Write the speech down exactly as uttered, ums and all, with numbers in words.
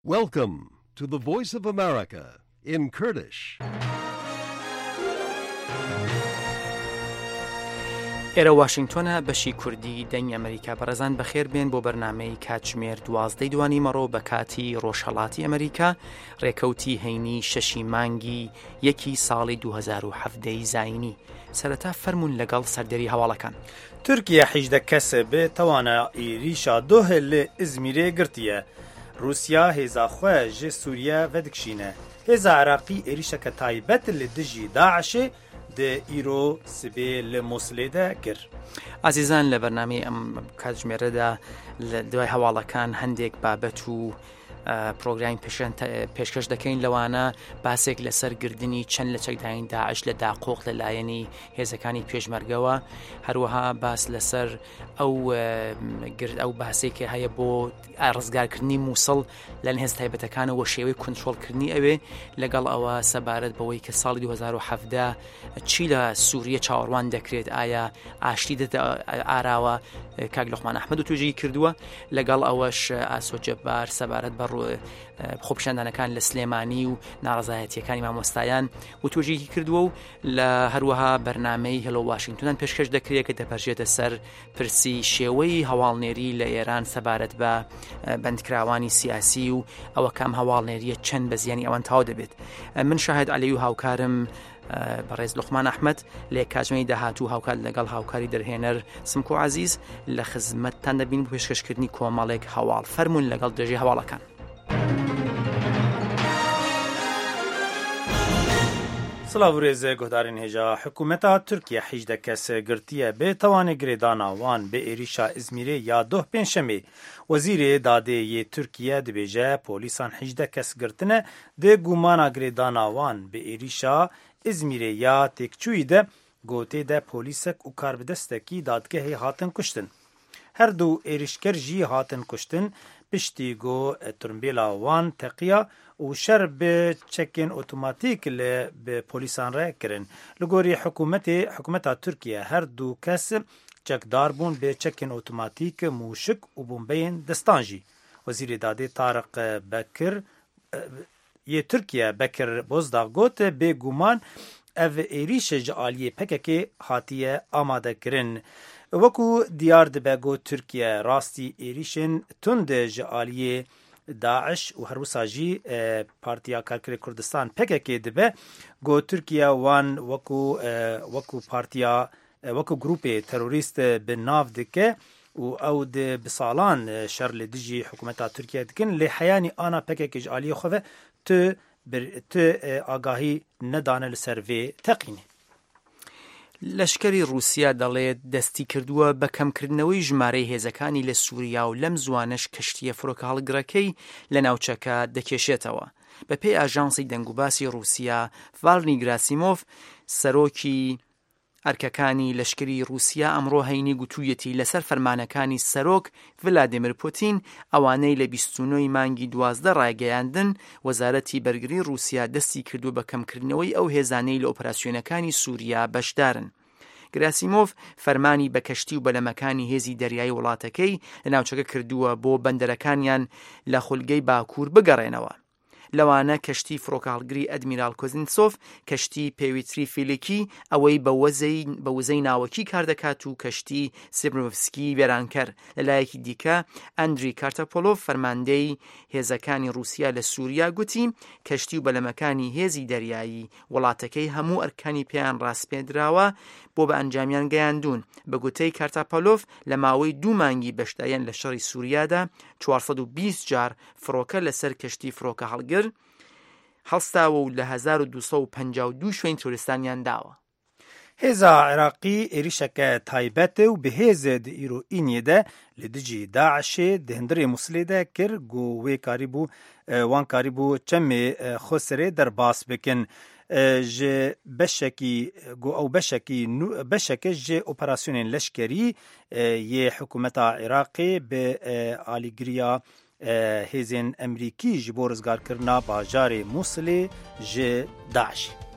Welcome to the Voice of America in Kurdish. ئێرە واشنگتۆنە بەشی کوردی دەنگی ئەمریکا بەڕێزان بەخێر بێن بۆ بەرنامەی کاتژمێر دوازدەی دوانی مەڕۆ بە کاتی ڕۆژهەڵاتی ئەمریکا ڕێکەوتی هەینی شەشی مانگی یەکی ساڵی دوو هەزار و هەڤدەی زاینی. سەرەتا فەرمون لەگەڵ سەردەری هەواڵەکان. تورکیا حیجدە کەسە بێ تەوانە ئێریشا دۆهێ لێ ئیزمیرێ گرتیە. رووسیا هێزاخوە ژێ سووریا ڤەدکشینە. هێزا عێراقی ئێریشەکە تایبەت لە دژی داعشێ دە ئیرۆ سبێ لە مووسڵێدا کرد. ئازیزان لە بەرنامەی ئەم کاتژمێرەدا لە دوای هەواڵەکان هەندێک بابەت و پرۆگرامی پێشکەش دەکەین لەوانە باسێک لەسەر گردنی چەند لە چەکداین داعش لە داقۆق لەلایەنی هێزەکانی پێشمەرگەوە، هەروەها باس لەسەر ئەو ئەو باسێکی هەیە بۆ ڕزگارکردنی مووسڵ لە هێز تایبەتەکانەوە شێوەی کۆنتترۆلکردنی ئەوێ لەگەڵ ئەوە سەبارەت بەوەی کە ساڵی دوو هەزار و هەڤدە چی لە سووریە چاوەڕوان دەکرێت، ئایا ئاشتی دەدە ئاراوە کاک لوقمان ئەحمەد و توێژی کردووە، لەگەڵ ئەوەش ئاسۆ جەبار سەبارەت بە خۆپیشاندانەکان لە سلێمانی و ناڕزایەتیەکانی مامۆستایان و توێژێکی کردووە و لە هەروەها بەرنامەی هەلۆ واشنگتۆنان پێشکەش دەکرێت کە دەپەرژێتە سەر پرسی شێوەی هەواڵنێری لە ئێران سەبارەت بە بەندکراوانی سیاسی و ئەوە کام هەواڵنێریە چەند بە زیانی ئەوان تاو دەبێت. من شاهد عەلی و هاوکارم بەڕێز لوقمان ئەحمەد لە کاتژمێری داهاتوو هاوکار لەگەڵ هاوکاری دەرهێنەر سمکۆ عەزیز لە خزمەتتان دەبین بۆ پێشکەشکردنی کۆمەڵێک هەواڵ. فەرمون لەگەڵ درێژەی هەواڵەکان. سلااو ڕێزە گۆدارین هێژا حکوومەتا تورکیا حیجدە کەسە گرتیە بێ تەوانێ گرێداناوان بە ئێریشا ئیزمیرێ یا دۆه پێنجشەمێ. وەزیرێ دادەیە تورکیا دەبێژە پۆلیسان حیجدە کەس گرتنە دێ گومانە گرێداناوان بە ئێریشا ئیزمیرێ یا تێکچووی دە گۆتێ دە پۆلیسەک و کاربدەستەکی دادگەهی هاتن کوشتن. هەردوو ئێریشکەر ژی هاتن کوشتن پشتی گۆ تورمبێلا وان تەقیە و شەر بە چەکێن ئۆتۆماتیک لە پۆلیسان ڕێ کردن. لە گۆری حکوومەتێ حکوومەتا تورکیا هەردوو کەس چەکدار بوون بێ چەکێن ئۆتۆماتیک موشک و بۆمبەیەن دەستانژی. وەزیری دادێ تارق بەکر یê Tirkiye Bekir Bozdağ got bêguman ev êrişê ji aliyê P K K hatiye amadekirin. Wekû diyar dibe got Tirkiye rastî êrişên tund ji aliyê Daeş û her wisa jî Partiya Karkerê Kurdistan P K K dibe got Tirkiye wan wekû wekû partiya wekû grupê terorîst bi nav dike û ew di bi salan şer li dijî hikûmeta Tirkiye dikin lê heyanî ana P K K ji aliyê xwe ve tu tu agahî nedane li ser vê teqînê. لەشکری رووسیا دەڵێت دەستی کردووە بە کەمکردنەوەی ژمارەی هێزەکانی لە سووریا و لەم زوانش کەشتیە فرۆکە هەڵگرەکەی لە ناوچەکە دەکێشێتەوە. بە پێی ئاژانسی دەنگوباسی رووسیا ڤالنی گراسیمۆف سەرۆکی ئەرکەکانی لەشکری رووسیا ئەمڕۆ هەینی گوتوویەتی لەسەر فەرمانەکانی سەرۆک ڤلادیمیر پوتین ئەوانەی لە بیست و نۆی مانگی دوازدە ڕایگەیاندن وەزارەتی بەرگری رووسیا دەستی کردو بە کەمکردنەوەی ئەو هێزانەی لە ئۆپراسیۆنەکانی سووریا بەشدارن. گراسیمۆف فەرمانی بە کەشتی و بەلەمەکانی هێزی دەریایی وڵاتەکەی لە ناوچەکە کردووە بۆ بەندەرەکانیان لە خولگەی باکوور بگەڕێنەوە. لەوانە کەشتی فرۆکەهەڵگری ئەدمیرال کۆزینتسۆف، کەشتی پێویتری فیلیکی ئەوەی بە وزەی ناوەکی کار دەکات و کەشتی سیبرۆڤسکی وێرانکەر. لەلایەکی دیکە ئەندری کارتەپۆلۆف فەرماندەی هێزەکانی رووسیا لە سووریا گوتی کەشتی و بەلەمەکانی هێزی دەریایی وڵاتەکەی هەموو ئەرکانی پێیان ڕاستپێدراوە بۆ بە ئەنجامیان گەیاندون. بە گوتەی کارتەپۆلۆف لە ماوەی دوو مانگی بەشداریان لە شەڕی سووریادا چوارسەد و بیست جار فڕۆکە لەسەر کەشتی فرۆکە هەڵگر هەڵستاوە و لە هەزار و دووسەد و پەنجا و دوو شوێن تۆریستانیان داوە. هێزا عێراقی ێریشەکە تایبەتە و بەهێزە di îroîniyê de li dijî Daişê di hindirê Mosulê de kir got wê karîbû wan karîbû çemê xwe serê derbas bikin. ji beşekî got ew beşekî beşeke ji operasyonên leşkerî yê hikûmeta Iraqê bi alîgiriya hêzên Emerîkî ji bo rizgarkirina bajarê Mosulê ji Daişê.